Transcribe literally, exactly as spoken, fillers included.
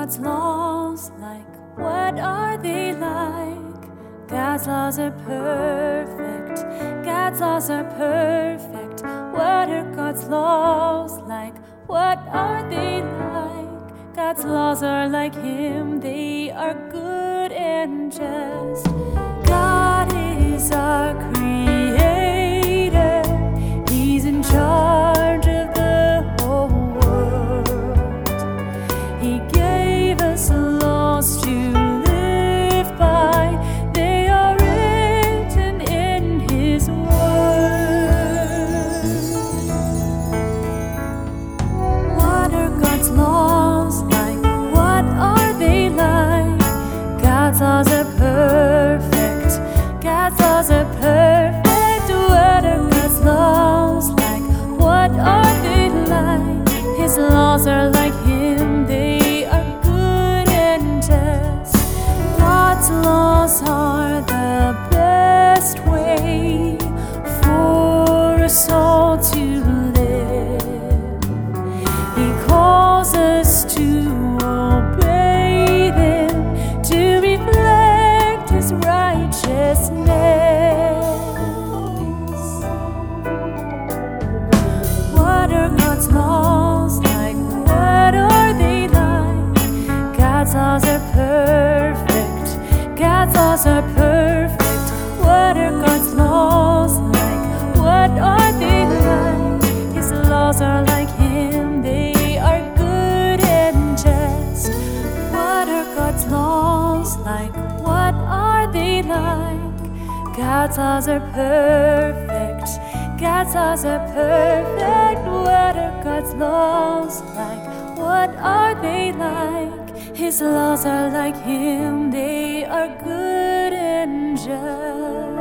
God's laws like? What are they like? God's laws are perfect. God's laws are perfect. What are God's laws like? What are they like? God's laws are like Him. They are good and just. God is our Creator. He's in charge of the whole world. He gave us laws to live by. They are written in His Word. What are God's laws like? What are they like? God's laws are perfect. God's laws are perfect. What are God's laws like? What are they like? His laws are like Him. They are good and just. God's laws are the best way for us all to live. He calls us to obey them, to reflect His righteousness. What are God's laws like? What are they like? God's laws are perfect. God's laws are perfect. What are God's laws like? What are they like? His laws are like Him. They are good and just. What are God's laws like? What are they like? God's laws are perfect. God's laws are perfect. What are God's laws like? What are they like? His laws are like Him. They are good and just.